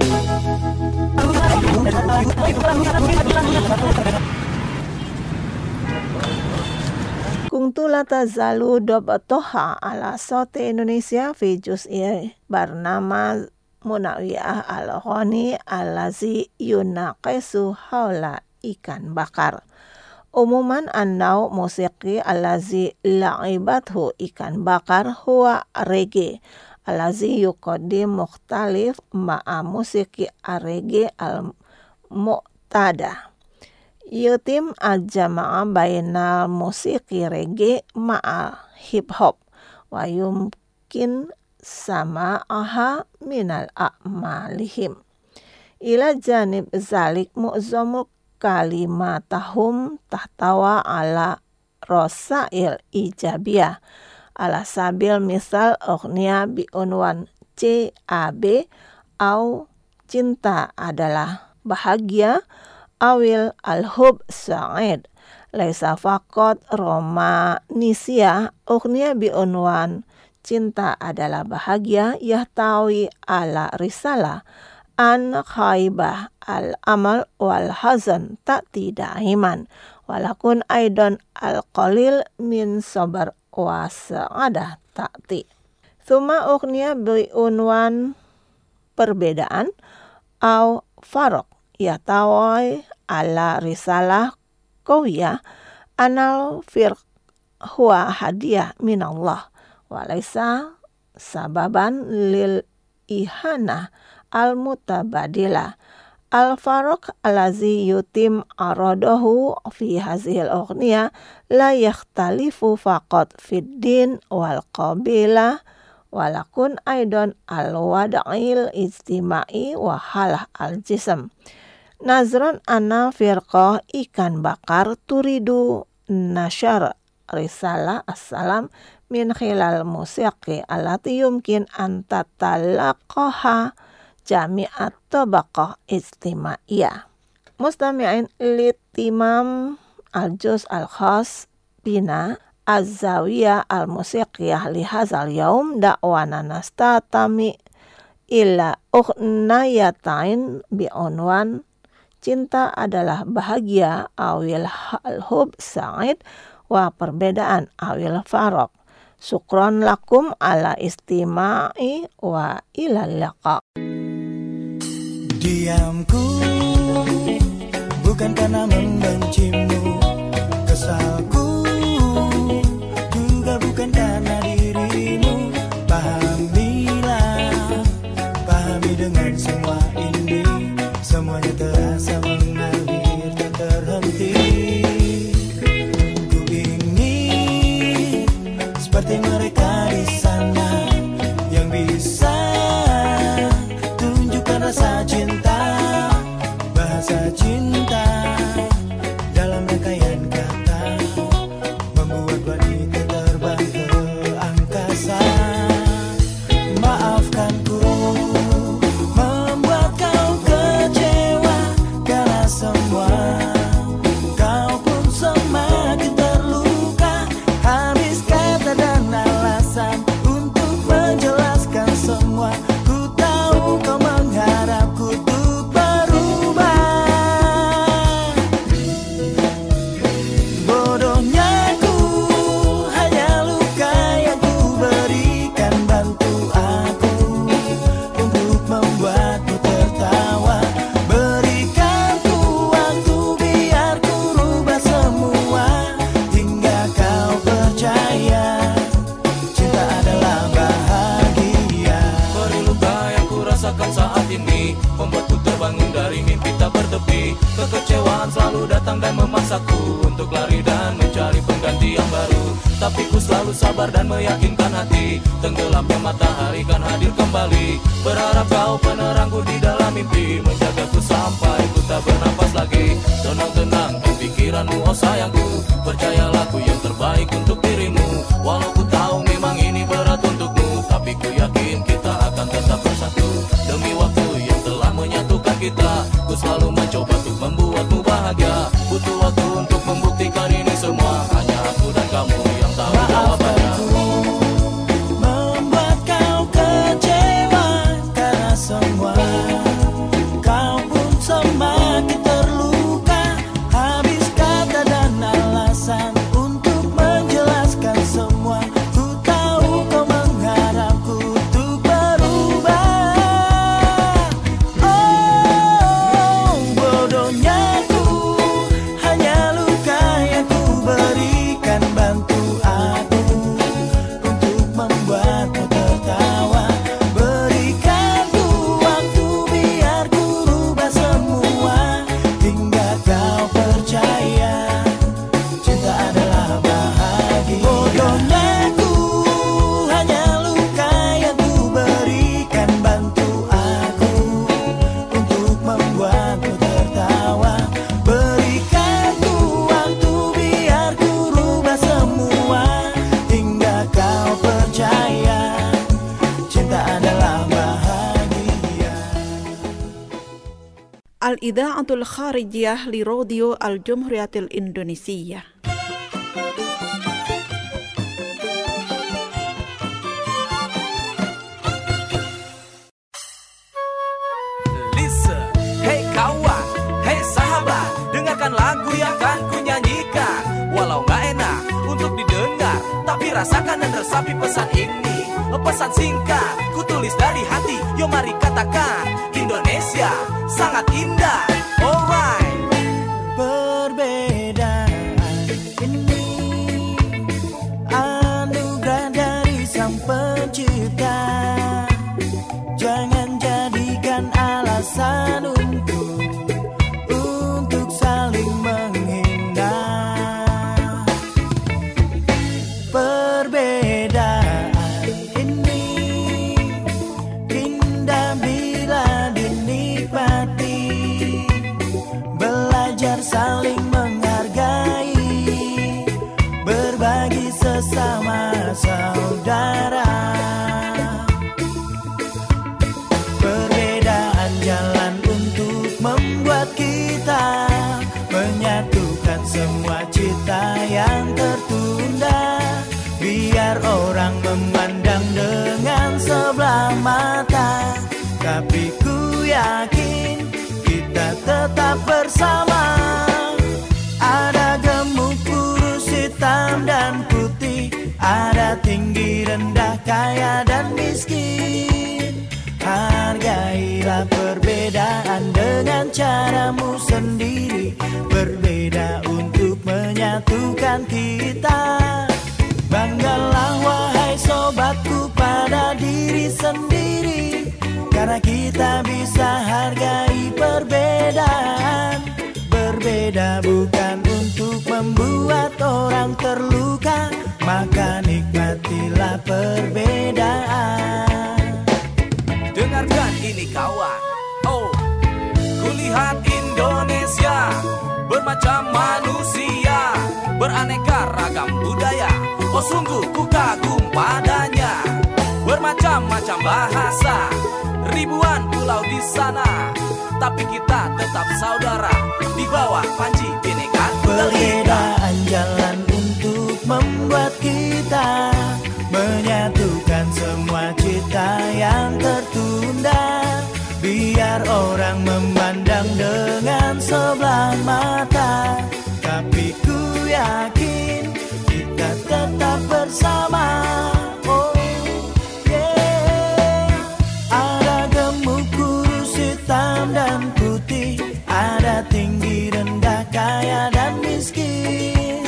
Kuntu la tazalu dobatoha ala sote Indonesia fi juz'i bernama Munawiyah al-Ghani alazi yunaqisu haula ikan bakar. Umuman annau musiki alazi la'ibathu ikan bakar huwa reggae alazi yuqaddim mukhtalif ma'a musiki reggae al-mu'tada. Yutim al-jama'a bainal musiki reggae ma'a hip hop wa yumkin sama'aha minal a'malihim. Ila janib zalik mu'zamul kalimatahum tahtawa ala rosail ijabiyah ala sabil misal ughniya bi unwan C A B au cinta adalah bahagia awil al-hub sa'id laisa faqat romanisia ughniya bi unwan cinta adalah bahagia yahtawi ala risalah an khaibah al-amal wal hazan ta'ti da'iman walakun aidan al-qalil min sabar wa sa'adah ta'ti. Thumma ughniya bi unwan perbedaan au farq yatawai ala risalah qawiyah anal firq huwa hadiah minallah walaysa sababan lil ihanah al-mutabadilah. Al-farq alazi yutim aradahu fi hazihil ughniya la yakhtalifu faqat fid din wal qabilah walakun aidan al-wada'il ijtima'i wa halah al-jism. Nazran anna firqah ikan bakar turidu nasyar risalah assalam min khilal musiqi allati yumkin an tatalaqaha jami'at tabaqah istimaiyah. Mustami'in litimam al-juz al-khas bina az-zawiyah al-musiqiyah li hazal yaum da'wana nastatami illa ughnayatain bi unwan cinta adalah bahagia awil al-hub sa'id wa perbedaan awil faraq. Syukron lakum ala istima'i wa ila liqa. Diamku bukan karena membencimu, kesalku juga bukan karena dirimu. Pahamilah, pahami dengan semua ini, semuanya terasa mengalir tak terhenti. Ku ingin seperti mereka di sana yang bisa tunjukkan rasa cinta, bahasa cinta dalam rangkaian kata, membuat wanita terbang ke angkasa. Maafkanku membuat kau kecewa karena semua kau pun semakin terluka. Habis kata dan alasan untuk menjelaskan semua. Ku tahu kau mengharapku untuk berubah. Bodohnya ku hanya luka yang ku berikan. Bantu aku untuk membuatmu tertawa. Berikan ku waktu biar ku rubah semua, hingga kau percaya cinta adalah bahagia. Beri luka yang ku rasakan saat ini membuatku terbangun dari mimpi tak bertepi. Kekecewaan selalu datang dan memaksaku untuk lari dan mencari pengganti yang baru. Tapi ku selalu sabar dan meyakinkan hati, tenggelamnya matahari kan hadir kembali. Berharap kau penerangku di dalam mimpi, menjagaku sampai ku tak bernapas lagi. Tenang-tenangkan pikiranmu oh sayangku, percayalah ku yang terbaik untuk dirimu. Walau ku tahu memang ini berat untukmu, tapi ku yakin kita akan tetap bersatu. Demi waktu yang telah menyatukan kita, ku selalu mencoba untuk membuatmu bahagia. Butuh waktu untuk membuktikan ini semua, hanya aku dan kamu yang tahu jawabannya. Al-Idha'atul Kharijiyah li Radio Al-Jumhuriyatil Indonesia. Listen, hey kawan, hey sahabat, dengarkan lagu yang akan ku nyanyikan. Walau gak enak untuk didengar, tapi rasakan dan resapi pesan ini. Pesan singkat, ku tulis dari hati. Yo mari katakan, Indonesia sangat indah. Alright. Perbedaan ini anugerah dari Sang Pencipta. Jangan jadikan alasan untuk untuk saling menghina. Perbedaan ini indah bila dinikmati. Belajar saling menghargai, berbagi sesama saudara. Perbedaan jalan untuk membuat kita menyatukan semua cita yang tertunda. Biar orang memandang dengan sebelah mata, tapi ku yakin kita tetap bersama. Ada gemuk, kurus, hitam dan putih, ada tinggi, rendah, kaya dan miskin. Hargailah perbedaan dengan caramu sendiri. Berbeda untuk menyatukan kita. Banggalah wahai sobatku pada diri sendiri, karena kita bisa hargai perbedaan. Berbeda bukan untuk membuat orang terluka, maka nikmatilah perbedaan. Dengarkan ini kawan. Oh, kulihat Indonesia bermacam manusia, beraneka ragam budaya. Oh sungguh ku kagum padanya. Bermacam-macam bahasa, ribuan pulau di sana, tapi kita tetap saudara di bawah panji Bhinneka Tunggal Ika. Perbedaan jalan untuk membuat kita menyatukan semua cita yang tertunda. Biar orang memandang dengan sebelah mata, tapi ku yakin kita tetap bersama. Oh yeah. Ada gemuk, kurus, hitam dan putih, ada tinggi, rendah, kaya dan miskin.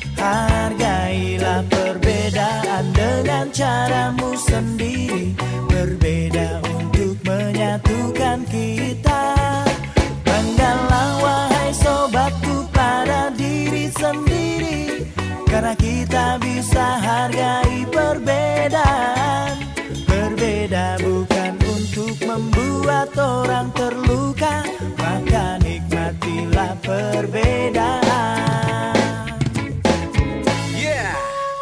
Hargailah perbedaan dengan caramu sendiri. Berbeda untuk menyatukan kita. Banggalah wahai sobatku pada diri sendiri, karena kita bisa hargai perbedaan. Berbeda bukan untuk membuat orang terluka, maka nikmatilah perbedaan. Yeah.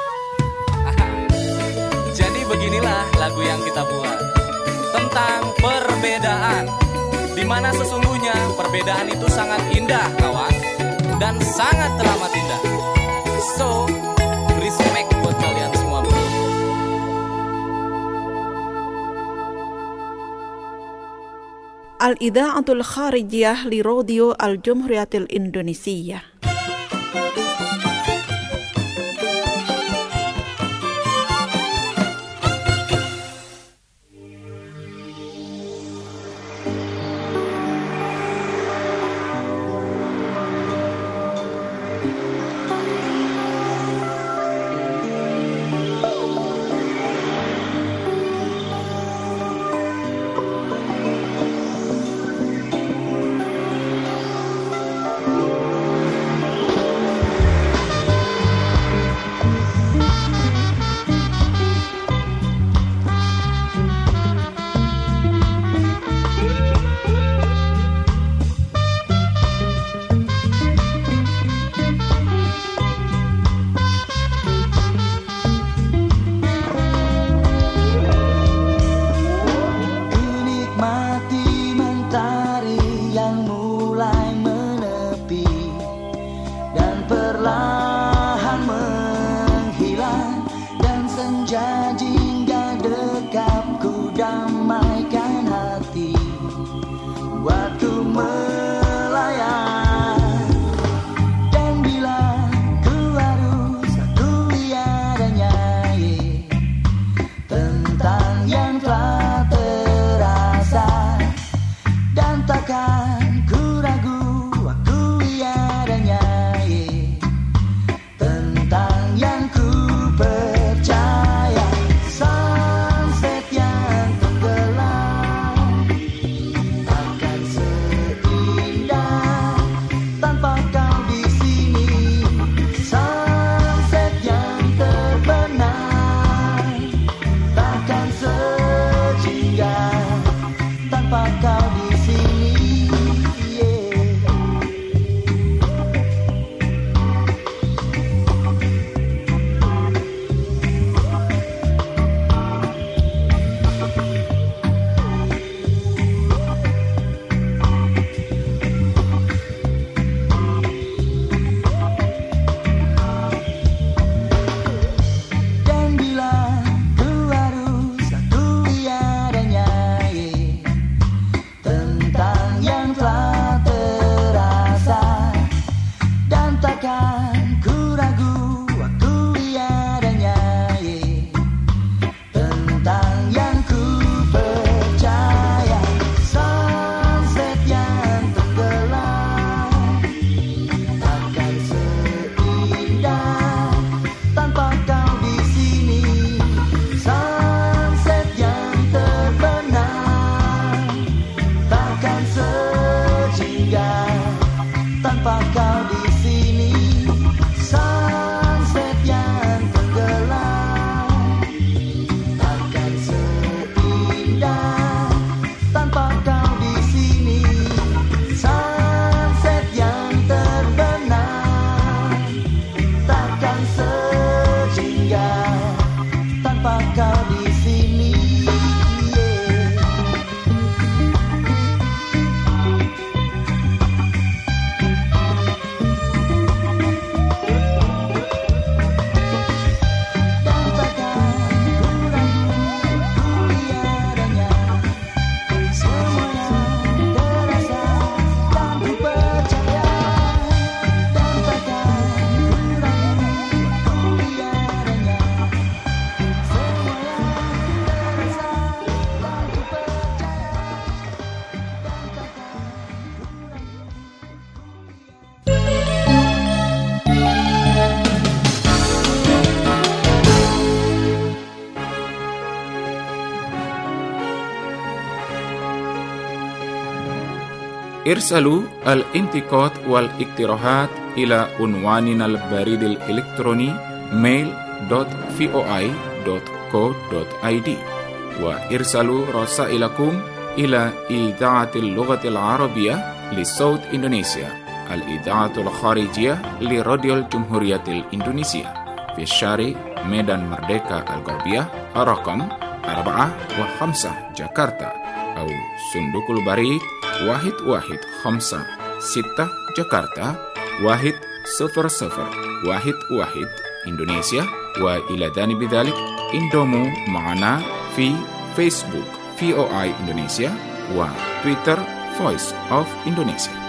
Jadi beginilah lagu yang kita buat tentang perbedaan, di mana sesungguhnya perbedaan itu sangat indah kawan, dan sangat teramat indah. So, respect buat kalian semua bro. Al-Idha'atul Kharijiyah li Radio Al-Jumhuriyatil Indonesia. ارسلوا الانتقاد والاقتراحات إلى عنواننا البريد الإلكتروني mail dot voi dot co dot id وارسلوا رسائلكم إلى إذاعة اللغة العربية لصوت إندونيسيا الإذاعة الخارجية لراديو الجمهورية الإندونيسية في الشارع ميدان مردeka الغربية رقم أربعة وخمسة جاكرتا أو صندوق البريد واحد واحد خمسة ستة جاكرتا واحد صفر صفر واحد واحد إندونيسيا. وإلى جانب ذلك انضموا معنا في فيسبوك في أو آي إندونيسيا وتويتر Voice of Indonesia.